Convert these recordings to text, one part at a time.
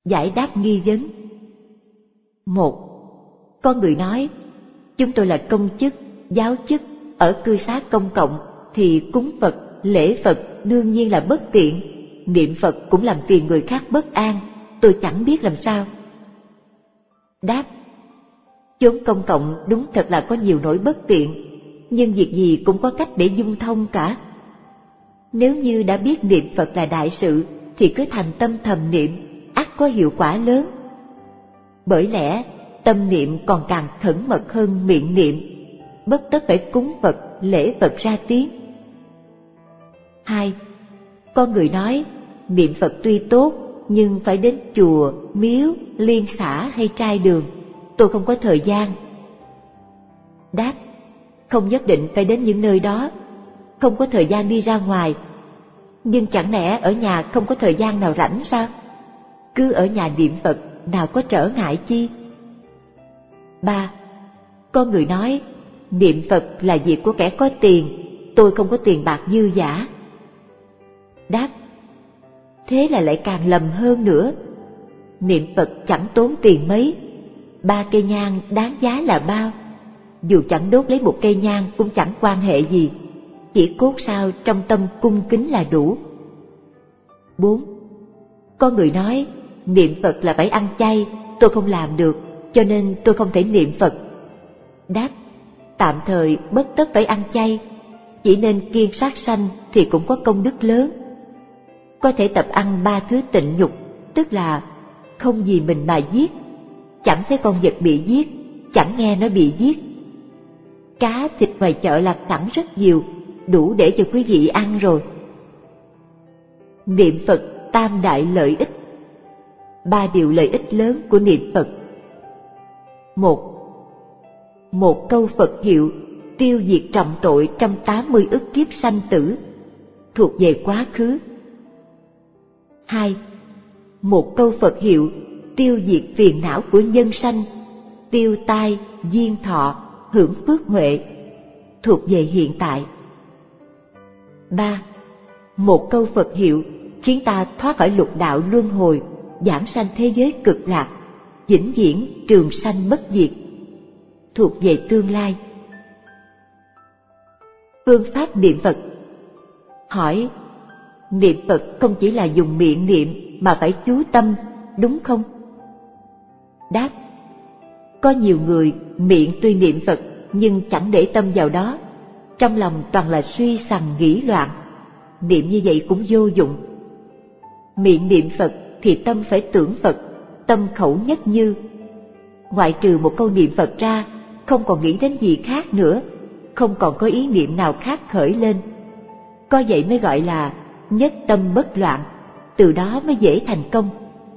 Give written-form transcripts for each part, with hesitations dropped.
Giải đáp nghi vấn. 1. Có người nói, chúng tôi là công chức, giáo chức, ở cư xá công cộng thì cúng Phật, lễ Phật đương nhiên là bất tiện, niệm Phật cũng làm phiền người khác bất an, tôi chẳng biết làm sao. Đáp. Chốn công cộng đúng thật là có nhiều nỗi bất tiện, nhưng việc gì cũng có cách để dung thông cả. Nếu như đã biết niệm Phật là đại sự thì cứ thành tâm thầm niệm, ắt có hiệu quả lớn. Bởi lẽ tâm niệm còn càng khẩn mật hơn miệng niệm, bất tất phải cúng Phật, lễ Phật ra tiếng. 2. Có người nói, niệm Phật tuy tốt, nhưng phải đến chùa, miếu, liên xã hay trai đường, tôi không có thời gian. Đáp. Không nhất định phải đến những nơi đó, không có thời gian đi ra ngoài, nhưng chẳng lẽ ở nhà không có thời gian nào rảnh sao? Cứ ở nhà niệm Phật, nào có trở ngại chi. 3. Có người nói, niệm Phật là việc của kẻ có tiền, tôi không có tiền bạc dư dả. Đáp. Thế là lại càng lầm hơn nữa. Niệm Phật chẳng tốn tiền mấy, 3 cây nhang đáng giá là bao. Dù chẳng đốt lấy 1 cây nhang cũng chẳng quan hệ gì, chỉ cốt sao trong tâm cung kính là đủ. 4. Có người nói, niệm Phật là phải ăn chay, tôi không làm được, cho nên tôi không thể niệm Phật. Đáp. Tạm thời bất tất phải ăn chay, chỉ nên kiêng sát sanh thì cũng có công đức lớn. Có thể tập ăn 3 thứ tịnh nhục, tức là không vì mình mà giết, chẳng thấy con vật bị giết, chẳng nghe nó bị giết. Cá thịt ngoài chợ làm sẵn rất nhiều, đủ để cho quý vị ăn rồi. Niệm Phật tam đại lợi ích. 3 điều lợi ích lớn của niệm Phật. 1. Một câu Phật hiệu tiêu diệt trọng tội trong 80 ức kiếp sanh tử, thuộc về quá khứ. 2. Một câu Phật hiệu tiêu diệt phiền não của nhân sanh, tiêu tai, diên thọ, hưởng phước huệ, thuộc về hiện tại. 3. Một câu Phật hiệu khiến ta thoát khỏi lục đạo luân hồi, giảng sanh thế giới cực lạc, vĩnh viễn trường sanh bất diệt, thuộc về tương lai. Phương pháp niệm Phật. Hỏi, niệm Phật không chỉ là dùng miệng niệm mà phải chú tâm, đúng không? Đáp. Có nhiều người miệng tuy niệm Phật nhưng chẳng để tâm vào đó, trong lòng toàn là suy sằng nghĩ loạn, niệm như vậy cũng vô dụng. Miệng niệm Phật thì tâm phải tưởng Phật, tâm khẩu nhất như. Ngoại trừ một câu niệm Phật ra, không còn nghĩ đến gì khác nữa, không còn có ý niệm nào khác khởi lên. Có vậy mới gọi là nhất tâm bất loạn, từ đó mới dễ thành công.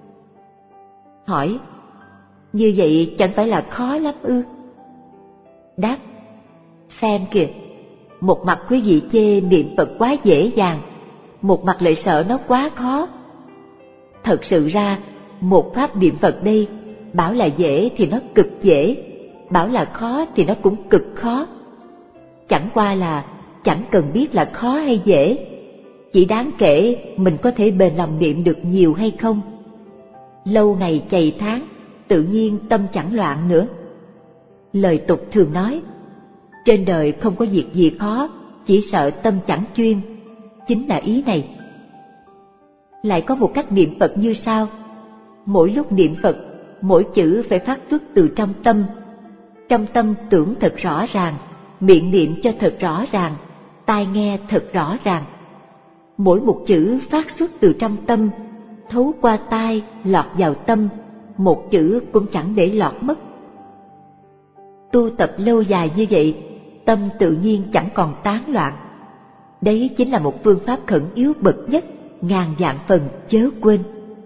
Hỏi, như vậy chẳng phải là khó lắm ư? Đáp. Xem kìa, một mặt quý vị chê niệm Phật quá dễ dàng, một mặt lại sợ nó quá khó. Thật sự ra, một pháp niệm Phật đây, bảo là dễ thì nó cực dễ, bảo là khó thì nó cũng cực khó. Chẳng qua là chẳng cần biết là khó hay dễ, chỉ đáng kể mình có thể bền lòng niệm được nhiều hay không. Lâu ngày chày tháng, tự nhiên tâm chẳng loạn nữa. Lời tục thường nói, trên đời không có việc gì khó, chỉ sợ tâm chẳng chuyên, chính là ý này. Lại có một cách niệm Phật như sau. Mỗi lúc niệm Phật, mỗi chữ phải phát xuất từ trong tâm tưởng thật rõ ràng, miệng niệm cho thật rõ ràng, tai nghe thật rõ ràng. Mỗi một chữ phát xuất từ trong tâm, thấu qua tai, lọt vào tâm, một chữ cũng chẳng để lọt mất. Tu tập lâu dài như vậy, tâm tự nhiên chẳng còn tán loạn. Đấy chính là một phương pháp khẩn yếu bậc nhất, ngàn vạn phần chớ quên.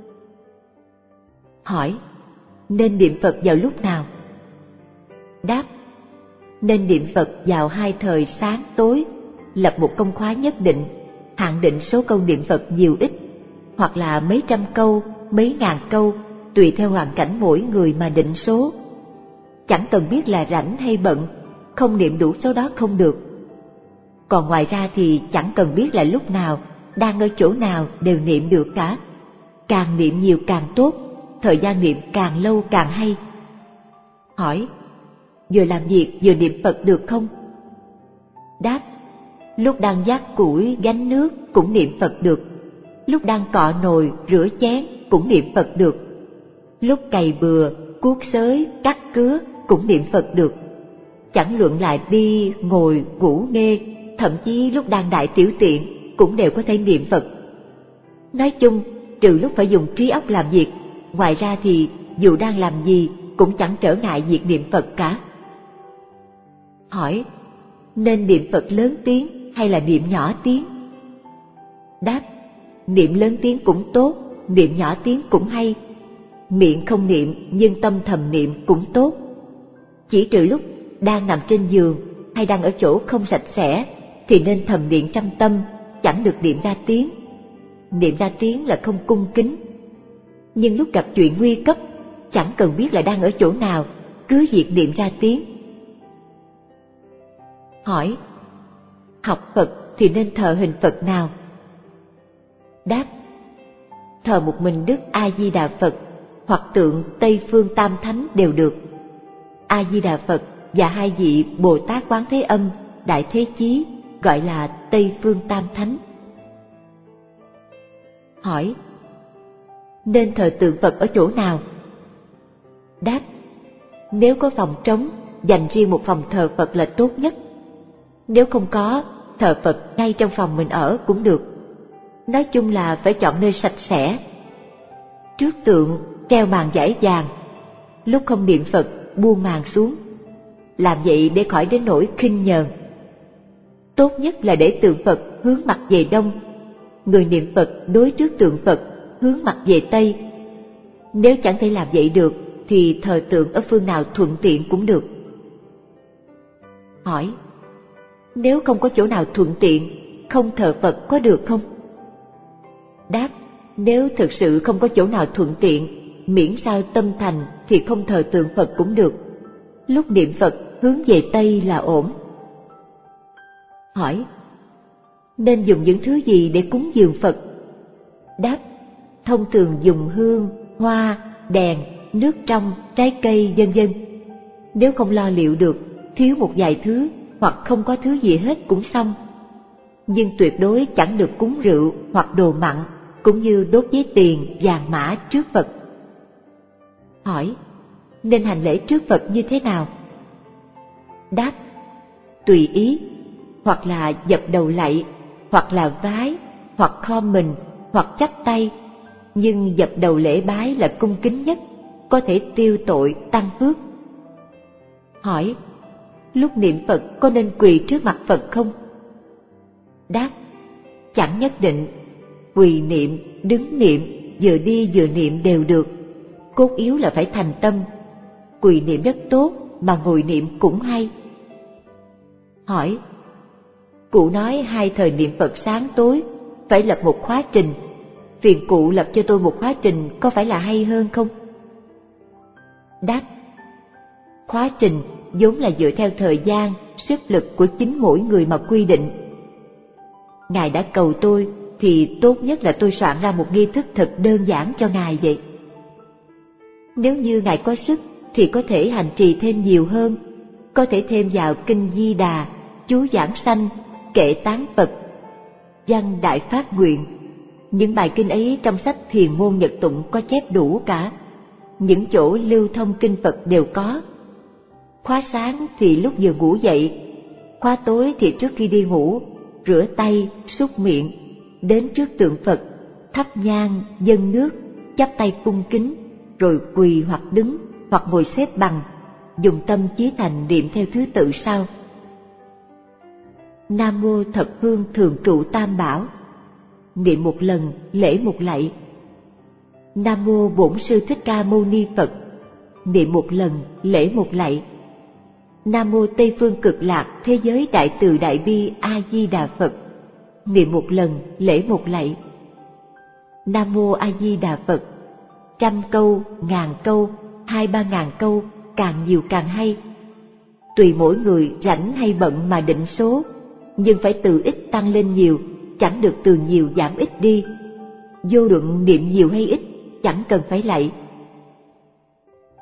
Hỏi, nên niệm Phật vào lúc nào? Đáp, nên niệm Phật vào 2 thời sáng tối, lập một công khóa nhất định, hạn định số câu niệm Phật nhiều ít, hoặc là mấy trăm câu, mấy ngàn câu, tùy theo hoàn cảnh mỗi người mà định số. Chẳng cần biết là rảnh hay bận, không niệm đủ số đó không được. Còn ngoài ra thì chẳng cần biết là lúc nào, đang ở chỗ nào đều niệm được cả. Càng niệm nhiều càng tốt, thời gian niệm càng lâu càng hay. Hỏi: vừa làm việc vừa niệm Phật được không? Đáp: lúc đang vác củi gánh nước cũng niệm Phật được, lúc đang cọ nồi rửa chén cũng niệm Phật được, lúc cày bừa cuốc xới cắt cứa cũng niệm Phật được. Chẳng luận lại đi ngồi ngủ nghe, thậm chí lúc đang đại tiểu tiện cũng đều có thể niệm Phật. Nói chung, trừ lúc phải dùng trí óc làm việc, ngoài ra thì dù đang làm gì cũng chẳng trở ngại việc niệm Phật cả. Hỏi: nên niệm Phật lớn tiếng hay là niệm nhỏ tiếng? Đáp: niệm lớn tiếng cũng tốt, niệm nhỏ tiếng cũng hay. Miệng không niệm nhưng tâm thầm niệm cũng tốt. Chỉ trừ lúc đang nằm trên giường hay đang ở chỗ không sạch sẽ thì nên thầm niệm trong tâm, chẳng được niệm ra tiếng. Niệm ra tiếng là không cung kính. Nhưng lúc gặp chuyện nguy cấp, chẳng cần biết là đang ở chỗ nào, cứ việc niệm ra tiếng. Hỏi: học Phật thì nên thờ hình Phật nào? Đáp: thờ một mình Đức A Di Đà Phật hoặc tượng Tây Phương Tam Thánh đều được. A Di Đà Phật và hai vị Bồ Tát Quán Thế Âm, Đại Thế Chí gọi là Tây Phương Tam Thánh. Hỏi: nên thờ tượng Phật ở chỗ nào? Đáp: nếu có phòng trống, dành riêng một phòng thờ Phật là tốt nhất. Nếu không có, thờ Phật ngay trong phòng mình ở cũng được. Nói chung là phải chọn nơi sạch sẽ. Trước tượng treo màn vải vàng, lúc không niệm Phật buông màn xuống. Làm vậy để khỏi đến nỗi khinh nhờn. Tốt nhất là để tượng Phật hướng mặt về đông, người niệm Phật đối trước tượng Phật hướng mặt về tây. Nếu chẳng thể làm vậy được thì thờ tượng ở phương nào thuận tiện cũng được. Hỏi: nếu không có chỗ nào thuận tiện, không thờ Phật có được không? Đáp: nếu thực sự không có chỗ nào thuận tiện, miễn sao tâm thành thì không thờ tượng Phật cũng được. Lúc niệm Phật hướng về tây là ổn. Hỏi: nên dùng những thứ gì để cúng dường Phật? Đáp: thông thường dùng hương, hoa, đèn, nước trong, trái cây vân vân. Nếu không lo liệu được, thiếu một vài thứ hoặc không có thứ gì hết cũng xong. Nhưng tuyệt đối chẳng được cúng rượu hoặc đồ mặn, cũng như đốt giấy tiền, vàng mã trước Phật. Hỏi: nên hành lễ trước Phật như thế nào? Đáp: tùy ý, hoặc là dập đầu lạy, hoặc là vái, hoặc khom mình, hoặc chắp tay. Nhưng dập đầu lễ bái là cung kính nhất, có thể tiêu tội tăng phước. Hỏi: lúc niệm Phật có nên quỳ trước mặt Phật không? Đáp: chẳng nhất định. Quỳ niệm, đứng niệm, vừa đi vừa niệm đều được. Cốt yếu là phải thành tâm. Quỳ niệm rất tốt, mà ngồi niệm cũng hay. Hỏi: cụ nói 2 thời niệm Phật sáng tối, phải lập một khóa trình. Phiền cụ lập cho tôi một khóa trình có phải là hay hơn không? Đáp: khóa trình vốn là dựa theo thời gian, sức lực của chính mỗi người mà quy định. Ngài đã cầu tôi thì tốt nhất là tôi soạn ra một nghi thức thật đơn giản cho Ngài vậy. Nếu như Ngài có sức thì có thể hành trì thêm nhiều hơn, có thể thêm vào kinh Di Đà, chú giảng sanh, kệ tán Phật, văn đại phát nguyện. Những bài kinh ấy trong sách Thiền môn Nhật tụng có chép đủ cả. Những chỗ lưu thông kinh Phật đều có. Khóa sáng thì lúc vừa ngủ dậy, khóa tối thì trước khi đi ngủ, rửa tay, súc miệng, đến trước tượng Phật, thắp nhang, dâng nước, chắp tay cung kính, rồi quỳ hoặc đứng hoặc ngồi xếp bằng, dùng tâm chí thành niệm theo thứ tự sau: Nam mô Thập Phương Thường Trụ Tam Bảo, niệm một lần, lễ một lạy. Nam mô Bổn Sư Thích Ca Mâu Ni Phật, niệm một lần, lễ một lạy. Nam mô Tây Phương Cực Lạc Thế Giới Đại Từ Đại Bi A Di Đà Phật, niệm một lần, lễ một lạy. Nam mô A Di Đà Phật, 100 câu, 1000 câu, 2-3 ngàn câu, càng nhiều càng hay. Tùy mỗi người rảnh hay bận mà định số, nhưng phải từ ít tăng lên nhiều, chẳng được từ nhiều giảm ít đi. Vô luận niệm nhiều hay ít, chẳng cần phải lạy,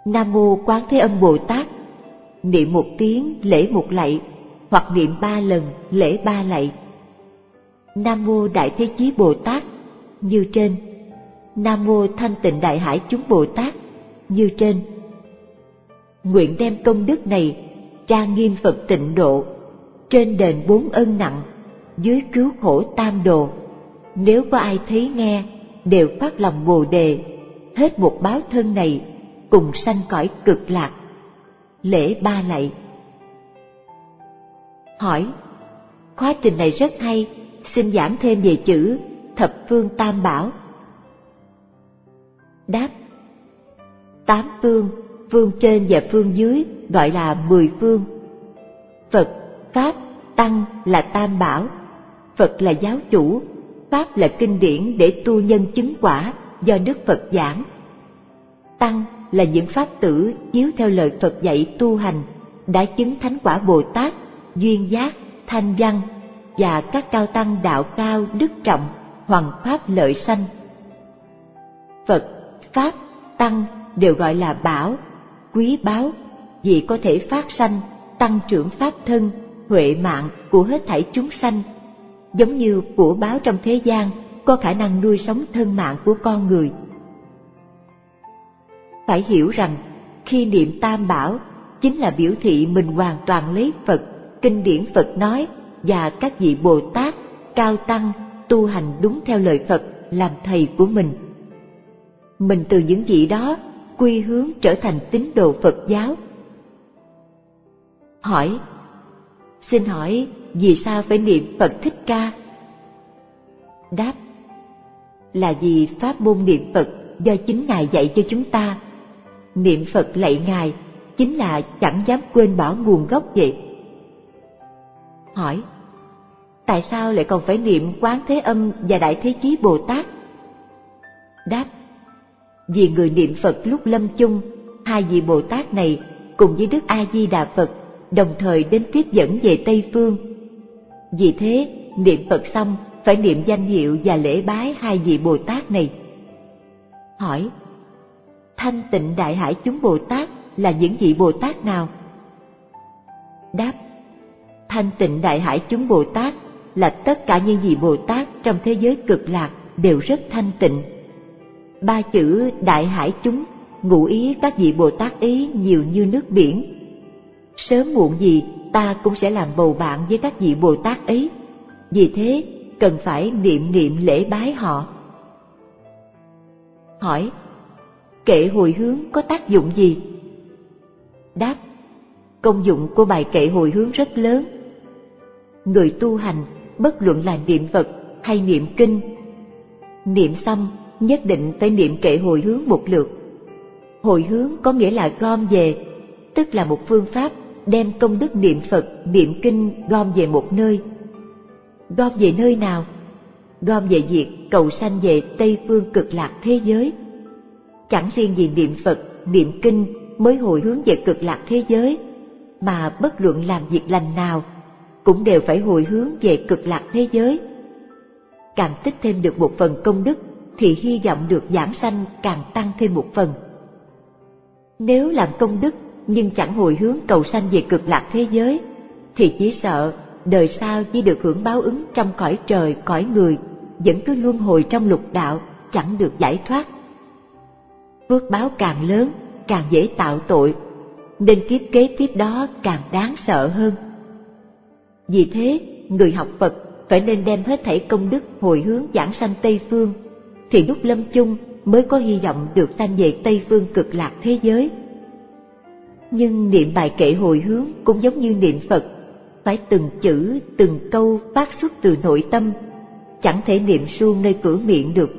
Nam Mô Quán Thế Âm Bồ Tát, niệm 1 tiếng lễ 1 lạy, hoặc niệm 3 lần lễ 3 lạy. Nam Mô Đại Thế Chí Bồ Tát như trên. Nam Mô Thanh Tịnh Đại Hải Chúng Bồ Tát như trên. Nguyện đem công đức này trang nghiêm Phật Tịnh Độ, trên đền 4 ân nặng, dưới cứu khổ tam đồ. Nếu có ai thấy nghe, đều phát lòng Bồ Đề, hết một báo thân này, cùng sanh cõi cực lạc. Lễ 3 lạy. Hỏi: khóa trình này rất hay, xin giảng thêm về chữ thập phương tam bảo. Đáp: 8 phương, phương trên và phương dưới gọi là 10 phương. Phật, Pháp, Tăng là tam bảo. Phật là giáo chủ, Pháp là kinh điển để tu nhân chứng quả do Đức Phật giảng. Tăng là những pháp tử chiếu theo lời Phật dạy tu hành, đã chứng thánh quả Bồ Tát, duyên giác, thanh văn và các cao tăng đạo cao đức trọng, hoằng pháp lợi sanh. Phật, Pháp, Tăng đều gọi là bảo, quý báu, vì có thể phát sanh, tăng trưởng pháp thân, huệ mạng của hết thảy chúng sanh, giống như của báo trong thế gian có khả năng nuôi sống thân mạng của con người. Phải hiểu rằng khi niệm tam bảo chính là biểu thị mình hoàn toàn lấy Phật, kinh điển Phật nói và các vị Bồ Tát, cao tăng tu hành đúng theo lời Phật làm thầy của mình. Mình từ những vị đó quy hướng trở thành tín đồ Phật giáo. Hỏi: xin hỏi vì sao phải niệm Phật Thích Ca? Đáp: là vì pháp môn niệm Phật do chính Ngài dạy cho chúng ta. Niệm Phật lạy Ngài chính là chẳng dám quên bỏ nguồn gốc vậy. Hỏi: tại sao lại còn phải niệm Quán Thế Âm và Đại Thế Chí Bồ Tát? Đáp: vì người niệm Phật lúc lâm chung, hai vị Bồ Tát này cùng với Đức A Di Đà Phật đồng thời đến tiếp dẫn về Tây Phương. Vì thế niệm Phật xong phải niệm danh hiệu và lễ bái hai vị Bồ Tát này. Hỏi: Thanh Tịnh Đại Hải Chúng Bồ Tát là những vị Bồ Tát nào? Đáp: Thanh Tịnh Đại Hải Chúng Bồ Tát là tất cả những vị Bồ Tát trong thế giới cực lạc đều rất thanh tịnh. 3 chữ Đại Hải Chúng ngụ ý các vị Bồ Tát ấy nhiều như nước biển. Sớm muộn gì ta cũng sẽ làm bầu bạn với các vị Bồ Tát ấy, vì thế cần phải niệm lễ bái họ. Hỏi: kệ hồi hướng có tác dụng gì? Đáp: công dụng của bài kệ hồi hướng rất lớn. Người tu hành bất luận là niệm Phật hay niệm kinh, niệm xong nhất định phải niệm kệ hồi hướng một lượt. Hồi hướng có nghĩa là gom về, tức là một phương pháp đem công đức niệm Phật, niệm kinh gom về một nơi. Gom về nơi nào? Gom về việc cầu sanh về Tây Phương cực lạc thế giới. Chẳng riêng gì niệm Phật, niệm kinh mới hồi hướng về cực lạc thế giới, mà bất luận làm việc lành nào cũng đều phải hồi hướng về cực lạc thế giới. Càng tích thêm được một phần công đức thì hy vọng được giảng sanh càng tăng thêm một phần. Nếu làm công đức nhưng chẳng hồi hướng cầu sanh về cực lạc thế giới thì chỉ sợ đời sau chỉ được hưởng báo ứng trong cõi trời cõi người, vẫn cứ luân hồi trong lục đạo, chẳng được giải thoát. Phước báo càng lớn càng dễ tạo tội, nên kiếp kế tiếp đó càng đáng sợ hơn. Vì thế người học Phật phải nên đem hết thảy công đức hồi hướng giảng sanh Tây Phương, thì lúc lâm chung mới có hy vọng được sanh về Tây Phương cực lạc thế giới. Nhưng niệm bài kệ hồi hướng cũng giống như niệm Phật, phải từng chữ từng câu phát xuất từ nội tâm, chẳng thể niệm suông nơi cửa miệng được.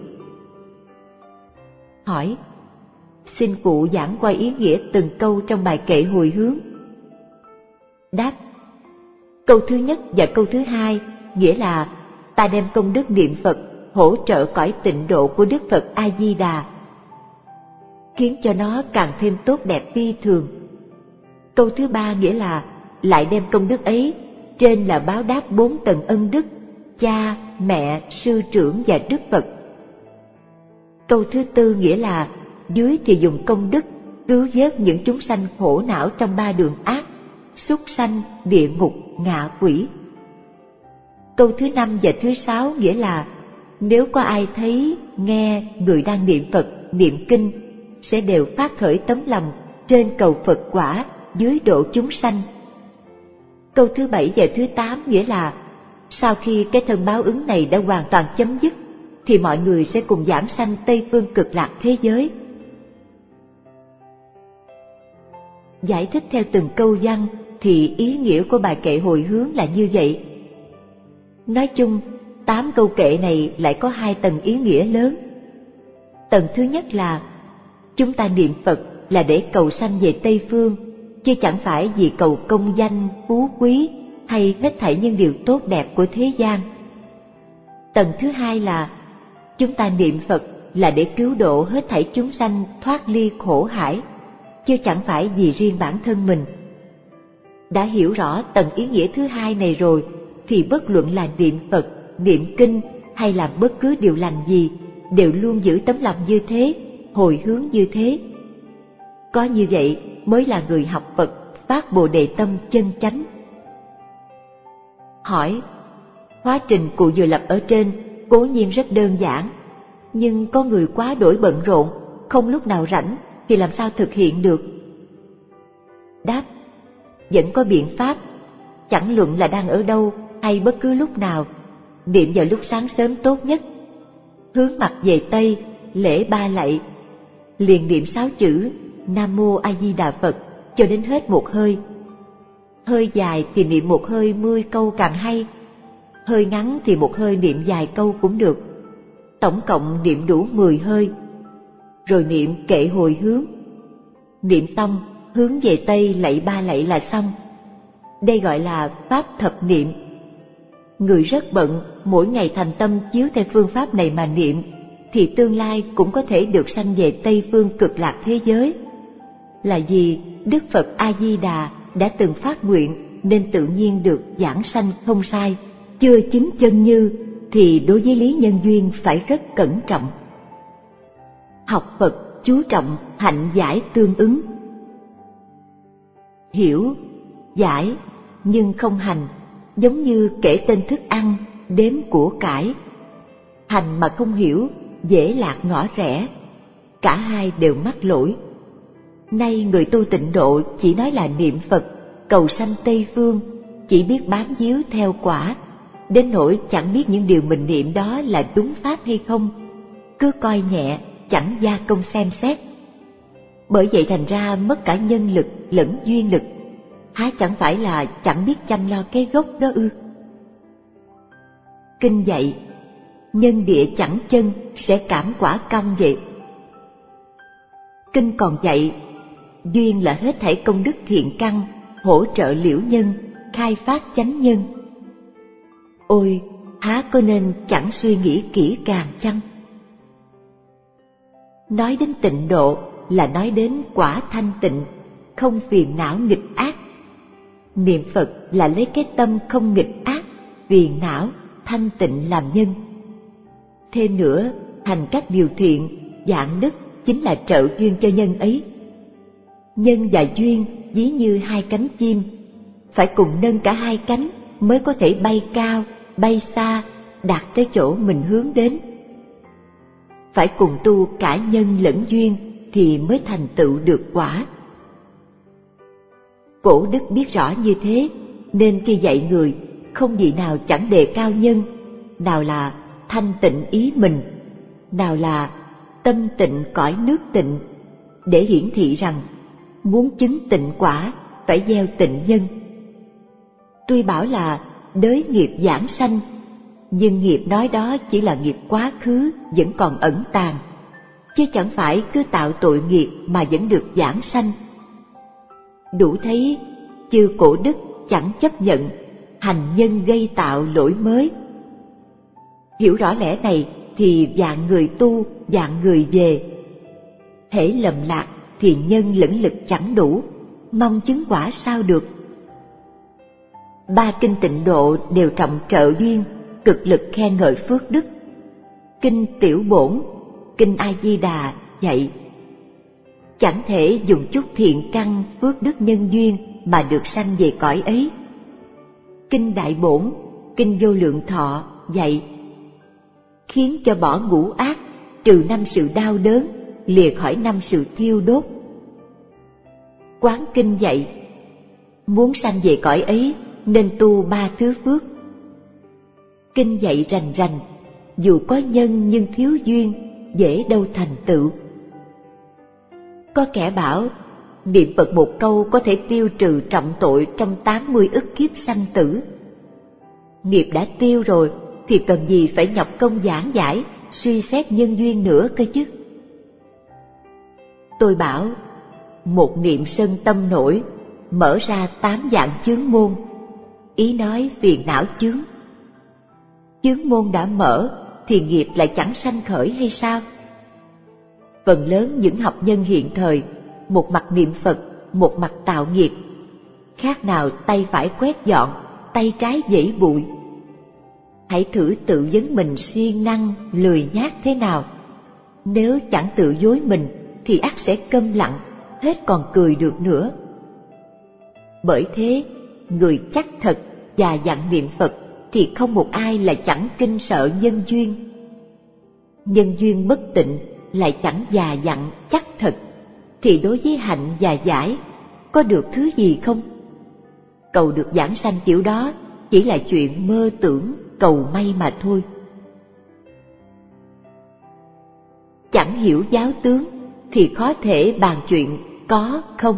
Hỏi: xin cụ giảng qua ý nghĩa từng câu trong bài kệ hồi hướng. Đáp: câu thứ nhất và câu thứ hai nghĩa là ta đem công đức niệm Phật hỗ trợ cõi tịnh độ của Đức Phật A Di Đà, khiến cho nó càng thêm tốt đẹp phi thường. Câu thứ ba nghĩa là lại đem công đức ấy trên là báo đáp 4 tầng ân đức cha, mẹ, sư trưởng và Đức Phật. Câu thứ tư nghĩa là dưới thì dùng công đức cứu vớt những chúng sanh khổ não trong ba đường ác, súc sanh, địa ngục, ngạ quỷ. Câu thứ 5 và thứ 6 nghĩa là nếu có ai thấy, nghe người đang niệm Phật, niệm kinh, sẽ đều phát khởi tấm lòng trên cầu Phật quả, dưới độ chúng sanh. Câu thứ 7 và thứ 8 nghĩa là sau khi cái thân báo ứng này đã hoàn toàn chấm dứt, thì mọi người sẽ cùng giảng sanh Tây Phương Cực Lạc thế giới. Giải thích theo từng câu văn thì ý nghĩa của bài kệ hồi hướng là như vậy. Nói chung, 8 câu kệ này lại có 2 tầng ý nghĩa lớn. Tầng thứ nhất là chúng ta niệm Phật là để cầu sanh về Tây Phương, chứ chẳng phải vì cầu công danh, phú quý hay hết thảy những điều tốt đẹp của thế gian. Tầng thứ hai là chúng ta niệm Phật là để cứu độ hết thảy chúng sanh thoát ly khổ hải, chứ chẳng phải vì riêng bản thân mình. Đã hiểu rõ tầng ý nghĩa thứ hai này rồi, thì bất luận là niệm Phật, niệm kinh hay làm bất cứ điều lành gì, đều luôn giữ tấm lòng như thế, hồi hướng như thế. Có như vậy mới là người học Phật, phát Bồ Đề tâm chân chánh. Hỏi, hóa trình cụ vừa lập ở trên cố nhiên rất đơn giản, nhưng có người quá đổi bận rộn, không lúc nào rảnh thì làm sao thực hiện được? Đáp, vẫn có biện pháp, chẳng luận là đang ở đâu hay bất cứ lúc nào, niệm vào lúc sáng sớm tốt nhất. Hướng mặt về Tây, lễ 3 lạy, liền niệm 6 chữ Nam Mô A Di Đà Phật cho đến hết một hơi. Hơi dài thì niệm một hơi 10 câu càng hay, hơi ngắn thì một hơi niệm vài câu cũng được. Tổng cộng niệm đủ 10 hơi, rồi niệm kệ hồi hướng. Niệm xong, hướng về Tây lạy 3 lạy là xong. Đây gọi là pháp thập niệm. Người rất bận, mỗi ngày thành tâm chiếu theo phương pháp này mà niệm, thì tương lai cũng có thể được sanh về Tây Phương Cực Lạc thế giới. Là vì Đức Phật A Di Đà đã từng phát nguyện nên tự nhiên được giảng sanh không sai. Chưa chứng chân như thì đối với lý nhân duyên phải rất cẩn trọng. Học Phật chú trọng hạnh giải tương ứng. Hiểu, giải nhưng không hành, giống như kể tên thức ăn, đếm của cải. Hành mà không hiểu, dễ lạc ngõ rẽ, cả hai đều mắc lỗi. Nay người tu tịnh độ chỉ nói là niệm Phật, cầu sanh Tây Phương, chỉ biết bám víu theo quả, đến nỗi chẳng biết những điều mình niệm đó là đúng pháp hay không, cứ coi nhẹ, chẳng gia công xem xét. Bởi vậy thành ra mất cả nhân lực lẫn duyên lực, há chẳng phải là chẳng biết chăm lo cái gốc đó ư? Kinh dạy, nhân địa chẳng chân sẽ cảm quả cong vậy. Kinh còn dạy, duyên là hết thảy công đức thiện căn, hỗ trợ liễu nhân, khai phát chánh nhân. Ôi, há có nên chẳng suy nghĩ kỹ càng chăng? Nói đến tịnh độ là nói đến quả thanh tịnh, không phiền não nghịch ác. Niệm Phật là lấy cái tâm không nghịch ác, phiền não, thanh tịnh làm nhân. Thêm nữa, hành các điều thiện, dạng đức chính là trợ duyên cho nhân ấy. Nhân và duyên ví như hai cánh chim, phải cùng nâng cả hai cánh mới có thể bay cao, bay xa, đạt tới chỗ mình hướng đến. Phải cùng tu cả nhân lẫn duyên thì mới thành tựu được quả. Cổ đức biết rõ như thế, nên khi dạy người, không gì nào chẳng đề cao nhân, nào là thanh tịnh ý mình, nào là tâm tịnh cõi nước tịnh, để hiển thị rằng muốn chứng tịnh quả phải gieo tịnh nhân. Tuy bảo là đới nghiệp giảng sanh, nhưng nghiệp nói đó chỉ là nghiệp quá khứ vẫn còn ẩn tàng, chứ chẳng phải cứ tạo tội nghiệp mà vẫn được giảng sanh. Đủ thấy chư cổ đức chẳng chấp nhận hành nhân gây tạo lỗi mới. Hiểu rõ lẽ này thì vạn người tu, vạn người về. Hễ lầm lạc thì nhân lẫn lực chẳng đủ, mong chứng quả sao được. Ba kinh tịnh độ đều trọng trợ duyên, cực lực khen ngợi phước đức. Kinh Tiểu Bổn, kinh A Di Đà dạy: chẳng thể dùng chút thiện căn phước đức nhân duyên mà được sanh về cõi ấy. Kinh Đại Bổn, Kinh Vô Lượng Thọ dạy: khiến cho bỏ ngũ ác, trừ 5 sự đau đớn, lìa khỏi 5 sự thiêu đốt. Quán Kinh dạy: muốn sanh về cõi ấy nên tu 3 thứ phước. Kinh dạy rành rành, dù có nhân nhưng thiếu duyên, dễ đâu thành tựu. Có kẻ bảo, niệm Phật một câu có thể tiêu trừ trọng tội trong 80 ức kiếp sanh tử. Nghiệp đã tiêu rồi thì cần gì phải nhọc công giảng giải, suy xét nhân duyên nữa cơ chứ. Tôi bảo, một niệm sân tâm nổi, mở ra 8 dạng chướng môn, ý nói phiền não chướng. Chướng môn đã mở thì nghiệp lại chẳng sanh khởi hay sao? Phần lớn những học nhân hiện thời, một mặt niệm Phật, một mặt tạo nghiệp, khác nào tay phải quét dọn, tay trái dãy bụi. Hãy thử tự vấn mình siêng năng, lười nhác thế nào. Nếu chẳng tự dối mình thì ắt sẽ câm lặng, hết còn cười được nữa. Bởi thế, người chắc thật và dặn niệm Phật thì không một ai là chẳng kinh sợ nhân duyên. Nhân duyên bất tịnh lại chẳng già dặn chắc thật, thì đối với hạnh và giải có được thứ gì không? Cầu được giảng sanh kiểu đó chỉ là chuyện mơ tưởng, cầu may mà thôi. Chẳng hiểu giáo tướng thì khó thể bàn chuyện có không.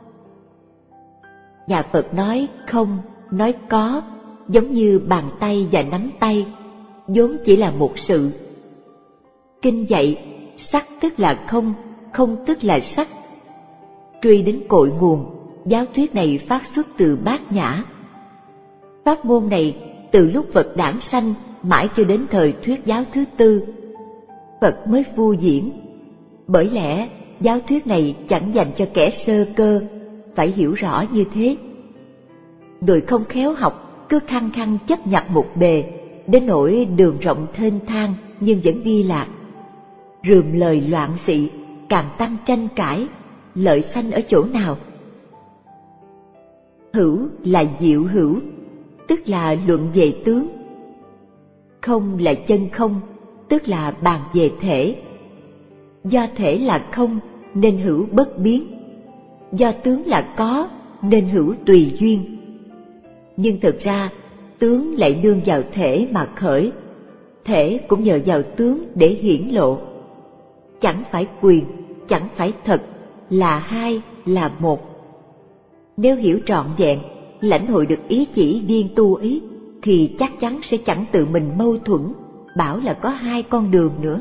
Nhà Phật nói không, nói có, giống như bàn tay và nắm tay, vốn chỉ là một sự. Kinh dạy, sắc tức là không, không tức là sắc. Truy đến cội nguồn, giáo thuyết này phát xuất từ Bát Nhã. Pháp môn này từ lúc Phật đản sanh mãi cho đến thời thuyết giáo thứ tư, Phật mới phô diễn. Bởi lẽ giáo thuyết này chẳng dành cho kẻ sơ cơ, phải hiểu rõ như thế. Người không khéo học cứ khăng khăng chấp nhặt một bề, đến nỗi đường rộng thênh thang nhưng vẫn đi lạc. Rườm lời loạn xị, càng tăng tranh cãi, lợi sanh ở chỗ nào? Hữu là diệu hữu, tức là luận về tướng. Không là chân không, tức là bàn về thể. Do thể là không nên hữu bất biến, do tướng là có nên hữu tùy duyên. Nhưng thực ra tướng lại nương vào thể mà khởi, thể cũng nhờ vào tướng để hiển lộ. Chẳng phải quyền, chẳng phải thật, là hai, là một. Nếu hiểu trọn vẹn, lãnh hội được ý chỉ viên tu ấy, thì chắc chắn sẽ chẳng tự mình mâu thuẫn, bảo là có hai con đường nữa.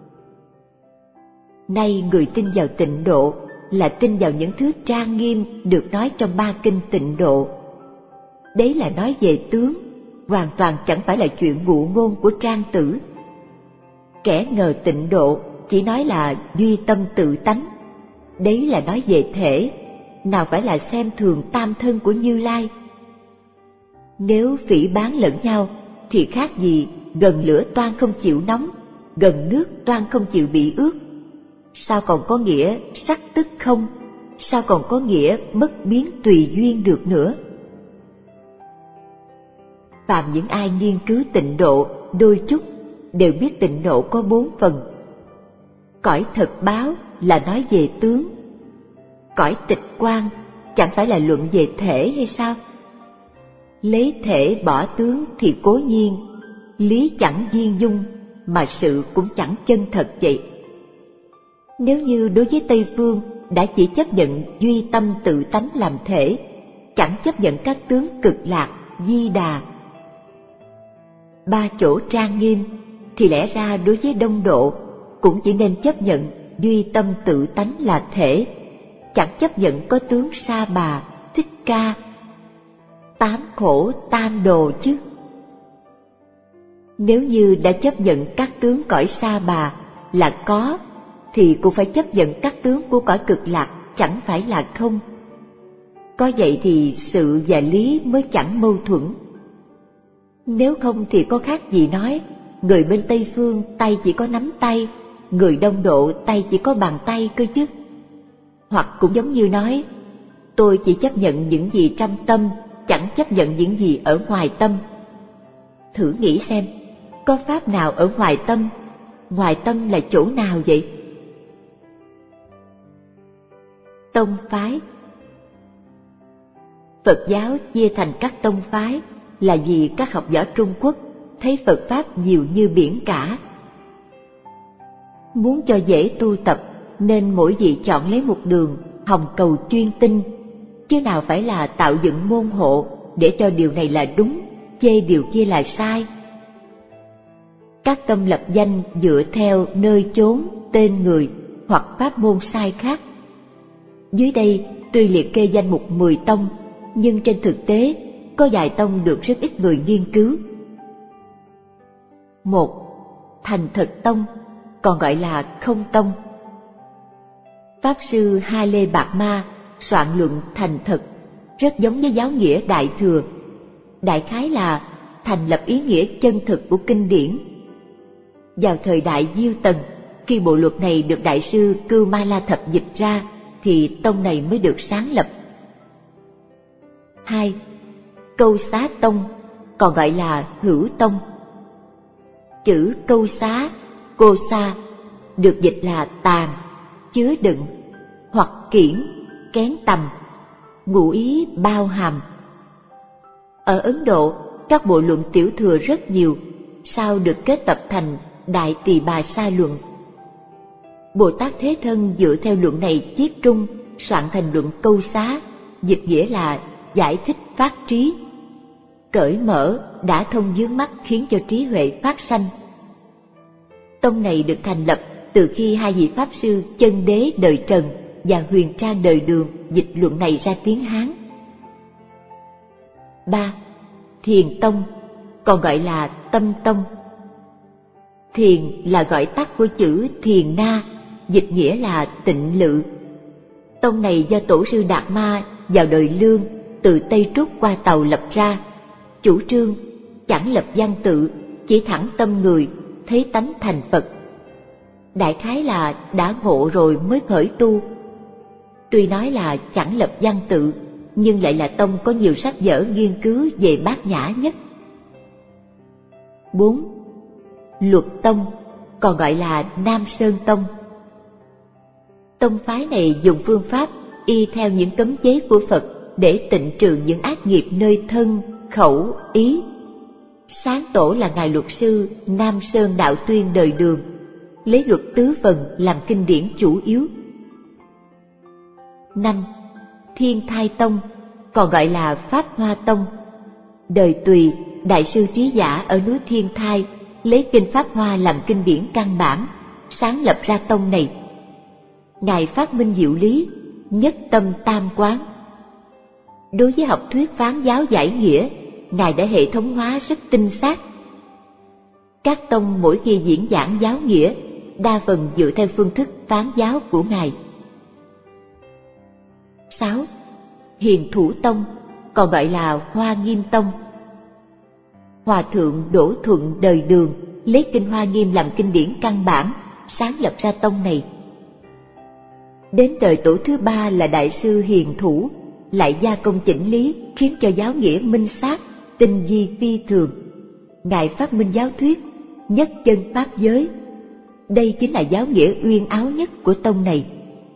Nay người tin vào tịnh độ là tin vào những thứ trang nghiêm được nói trong 3 kinh tịnh độ. Đấy là nói về tướng, hoàn toàn chẳng phải là chuyện ngụ ngôn của trang tử. Kẻ ngờ tịnh độ chỉ nói là duy tâm tự tánh, đấy là nói về thể, nào phải là xem thường tam thân của Như Lai. Nếu phỉ báng lẫn nhau thì khác gì gần lửa toan không chịu nóng, gần nước toan không chịu bị ướt. Sao còn có nghĩa sắc tức không, sao còn có nghĩa bất biến tùy duyên được nữa? Phàm những ai nghiên cứu tịnh độ đôi chút đều biết tịnh độ có 4 phần. Cõi thật báo là nói về tướng, cõi tịch quan chẳng phải là luận về thể hay sao? Lấy thể bỏ tướng thì cố nhiên, lý chẳng viên dung, mà sự cũng chẳng chân thật vậy. Nếu như đối với Tây Phương đã chỉ chấp nhận duy tâm tự tánh làm thể, chẳng chấp nhận các tướng cực lạc, di đà, 3 chỗ trang nghiêm, thì lẽ ra đối với Đông Độ cũng chỉ nên chấp nhận duy tâm tự tánh là thể, chẳng chấp nhận có tướng Sa Bà, Thích Ca, 8 khổ tam đồ chứ. Nếu như đã chấp nhận các tướng cõi Sa Bà là có, thì cũng phải chấp nhận các tướng của cõi cực lạc chẳng phải là không. Có vậy thì sự và lý mới chẳng mâu thuẫn. Nếu không thì có khác gì nói, người bên Tây Phương tay chỉ có nắm tay, người Đông Độ tay chỉ có bàn tay cơ chứ. Hoặc cũng giống như nói, tôi chỉ chấp nhận những gì trong tâm, chẳng chấp nhận những gì ở ngoài tâm. Thử nghĩ xem, có pháp nào ở ngoài tâm? Ngoài tâm là chỗ nào vậy? Tông phái. Phật giáo chia thành các tông phái là vì các học giả Trung Quốc thấy Phật Pháp nhiều như biển cả. Muốn cho dễ tu tập nên mỗi vị chọn lấy một đường hồng cầu chuyên tinh, chứ nào phải là tạo dựng môn hộ để cho điều này là đúng, chê điều kia là sai. Các tông lập danh dựa theo nơi chốn, tên người hoặc pháp môn sai khác. Dưới đây tuy liệt kê danh mục 10 tông, nhưng trên thực tế có vài tông được rất ít người nghiên cứu. 1. Thành Thật Tông, còn gọi là Không Tông. Pháp sư Ha Lê Bạt Ma soạn luận Thành Thật, rất giống với giáo nghĩa Đại Thừa. Đại khái là thành lập ý nghĩa chân thực của kinh điển. Vào thời đại Diêu Tần, khi bộ luật này được Đại sư Cưu Ma La Thập dịch ra, thì tông này mới được sáng lập. 2. Câu Xá Tông, còn gọi là Hữu Tông. Chữ câu xá, cô sa được dịch là tàn, chứa đựng, hoặc kiển, kén tầm, ngụ ý bao hàm. Ở Ấn Độ, các bộ luận tiểu thừa rất nhiều, sau được kết tập thành Đại Tỳ Bà Sa Luận. Bồ Tát Thế Thân dựa theo luận này chiết trung, soạn thành luận Câu Xá, dịch nghĩa là giải thích phát trí, cởi mở, đã thông vướng mắc khiến cho trí huệ phát sanh. Tông này được thành lập từ khi hai vị Pháp sư Chân Đế đời Trần và Huyền Trang đời Đường dịch luận này ra tiếng Hán. 3. Thiền Tông, còn gọi là Tâm Tông. Thiền là gọi tắt của chữ Thiền Na, dịch nghĩa là tịnh lự. Tông này do tổ sư Đạt Ma vào đời Lương từ Tây Trúc qua Tàu lập ra, chủ trương chẳng lập văn tự, chỉ thẳng tâm người, thấy tánh thành Phật. Đại khái là đã ngộ rồi mới khởi tu. Tuy nói là chẳng lập văn tự, nhưng lại là tông có nhiều sách vở nghiên cứu về bát nhã nhất. 4. Luật Tông, còn gọi là Nam Sơn Tông. Tông phái này dùng phương pháp y theo những cấm chế của Phật để tịnh trừ những ác nghiệp nơi thân, khẩu, ý. Sáng tổ là ngài luật sư Nam Sơn Đạo Tuyên đời Đường, lấy luật tứ phần làm kinh điển chủ yếu. 5. Thiên Thai Tông, còn gọi là Pháp Hoa Tông. Đời Tùy, đại sư trí giả ở núi Thiên Thai lấy kinh Pháp Hoa làm kinh điển căn bản, sáng lập ra tông này. Ngài phát minh diệu lý, nhất tâm tam quán. Đối với học thuyết phán giáo giải nghĩa, ngài đã hệ thống hóa rất tinh xác. Các tông mỗi khi diễn giảng giáo nghĩa, đa phần dựa theo phương thức phán giáo của ngài. 6. Hiền Thủ Tông, còn gọi là Hoa Nghiêm Tông. Hòa thượng Đỗ Thuận đời Đường lấy kinh Hoa Nghiêm làm kinh điển căn bản, sáng lập ra tông này. Đến đời tổ thứ 3 là đại sư Hiền Thủ, lại gia công chỉnh lý khiến cho giáo nghĩa minh xác, tinh vi phi thường. Ngài phát minh giáo thuyết nhất chân pháp giới. Đây chính là giáo nghĩa uyên áo nhất của tông này.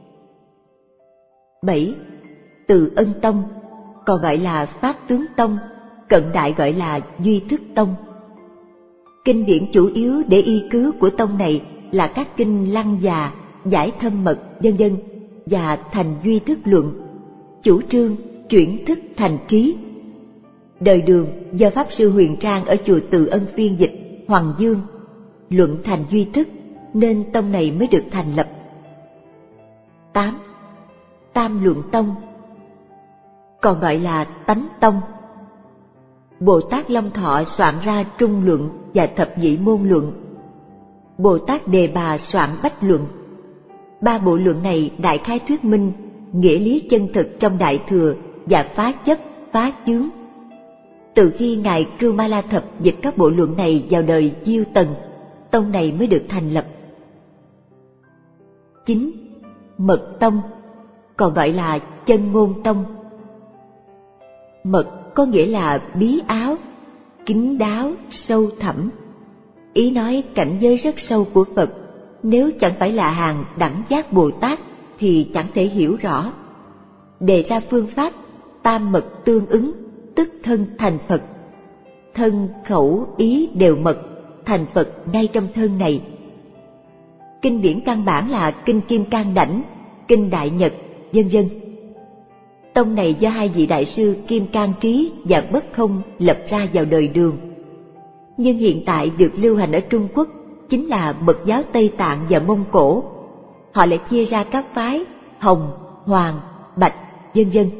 7. Từ Ân Tông, còn gọi là Pháp Tướng Tông, cận đại gọi là Duy Thức Tông. Kinh điển chủ yếu để y cứ của tông này là các kinh Lăng Già, Giải Thâm Mật, vân vân, và Thành Duy Thức Luận, chủ trương chuyển thức thành trí. Đời Đường do Pháp sư Huyền Trang ở chùa Từ Ân phiên dịch, Hoàng Dương, luận thành duy thức, nên tông này mới được thành lập. 8. Tam Luận Tông, còn gọi là Tánh Tông. Bồ Tát Long Thọ soạn ra Trung Luận và Thập Nhị Môn Luận. Bồ Tát Đề Bà soạn Bách Luận. Ba bộ luận này đại khái thuyết minh nghĩa lý chân thực trong Đại Thừa và phá chấp, phá chướng. Từ khi ngài Cưu Ma La Thập dịch các bộ luận này vào đời Diêu Tần, tông này mới được thành lập. 9. Mật Tông, còn gọi là Chân Ngôn Tông. Mật có nghĩa là bí áo, kín đáo, sâu thẳm. Ý nói cảnh giới rất sâu của Phật, nếu chẳng phải là hàng đẳng giác Bồ Tát thì chẳng thể hiểu rõ. Đề ra phương pháp tam mật tương ứng, tức thân thành Phật. Thân, khẩu, ý đều mật, thành Phật ngay trong thân này. Kinh điển căn bản là Kinh Kim Cang Đảnh, Kinh Đại Nhật, vân vân. Tông này do hai vị đại sư Kim Cang Trí và Bất Không lập ra vào đời Đường. Nhưng hiện tại được lưu hành ở Trung Quốc chính là mật giáo Tây Tạng và Mông Cổ. Họ lại chia ra các phái Hồng, Hoàng, Bạch, vân vân.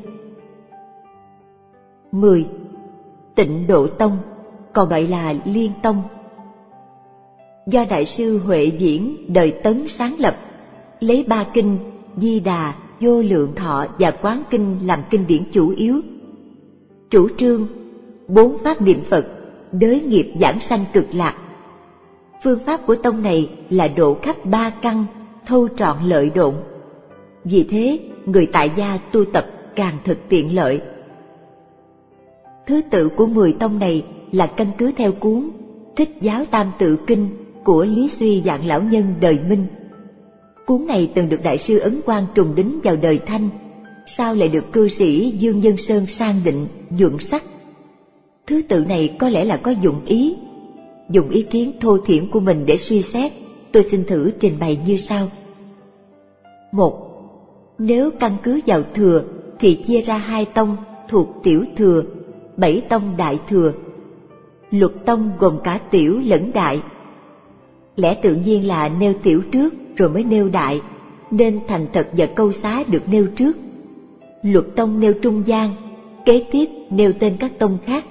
10. Tịnh Độ Tông, còn gọi là Liên Tông. Do Đại sư Huệ Viễn đời Tấn sáng lập, lấy ba kinh Di Đà, Vô Lượng Thọ và Quán Kinh làm kinh điển chủ yếu. Chủ trương 4 pháp niệm Phật, đới nghiệp giảng sanh cực lạc. Phương pháp của tông này là độ khắp 3 căn, thâu trọn lợi độn. Vì thế, người tại gia tu tập càng thực tiện lợi. Thứ tự của 10 tông này là căn cứ theo cuốn Thích Giáo Tam Tự Kinh của Lý Suy Vạn Lão Nhân đời Minh. Cuốn này từng được Đại sư Ấn Quang trùng đính vào đời Thanh, sau lại được cư sĩ Dương Nhân Sơn sang định, nhuận sắc. Thứ tự này có lẽ là có dụng ý. Dùng ý kiến thô thiển của mình để suy xét, tôi xin thử trình bày như sau. 1. Nếu căn cứ vào thừa thì chia ra 2 tông thuộc tiểu thừa, 7 tông đại thừa. Luật tông gồm cả tiểu lẫn đại. Lẽ tự nhiên là nêu tiểu trước rồi mới nêu đại, nên thành thật và câu xá được nêu trước. Luật tông nêu trung gian, kế tiếp nêu tên các tông khác.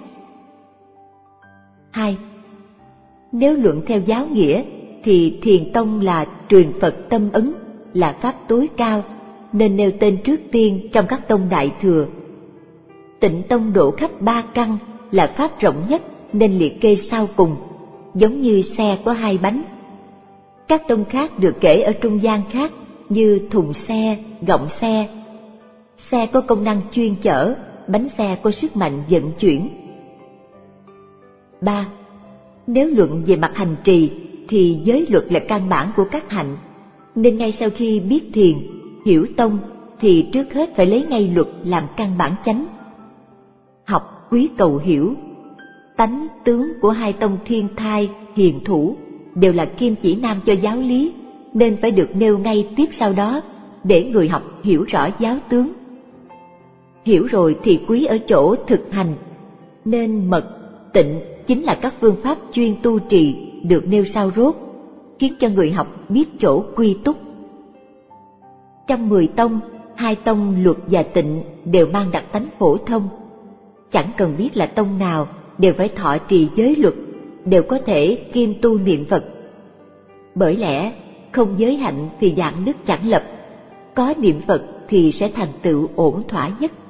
2. Nếu luận theo giáo nghĩa thì Thiền Tông là truyền Phật tâm ấn, là pháp tối cao, nên nêu tên trước tiên trong các tông đại thừa. Tịnh Tông độ khắp 3 căn, là pháp rộng nhất nên liệt kê sau cùng, giống như xe có 2 bánh. Các tông khác được kể ở trung gian khác như thùng xe, gọng xe. Xe có công năng chuyên chở, bánh xe có sức mạnh vận chuyển. 3. Nếu luận về mặt hành trì thì giới luật là căn bản của các hạnh, nên ngay sau khi biết thiền, hiểu tông thì trước hết phải lấy ngay luật làm căn bản chánh. Học quý cầu hiểu. Tánh tướng của 2 tông Thiên Thai, Hiền Thủ đều là kim chỉ nam cho giáo lý, nên phải được nêu ngay tiếp sau đó để người học hiểu rõ giáo tướng. Hiểu rồi thì quý ở chỗ thực hành, nên mật, tịnh chính là các phương pháp chuyên tu trì được nêu sau rốt, khiến cho người học biết chỗ quy túc. Trong 10 tông, 2 tông luật và tịnh đều mang đặc tánh phổ thông. Chẳng cần biết là tông nào đều phải thọ trì giới luật, đều có thể kiêm tu niệm Phật. Bởi lẽ không giới hạnh thì dạng đức chẳng lập, có niệm Phật thì sẽ thành tựu ổn thỏa nhất.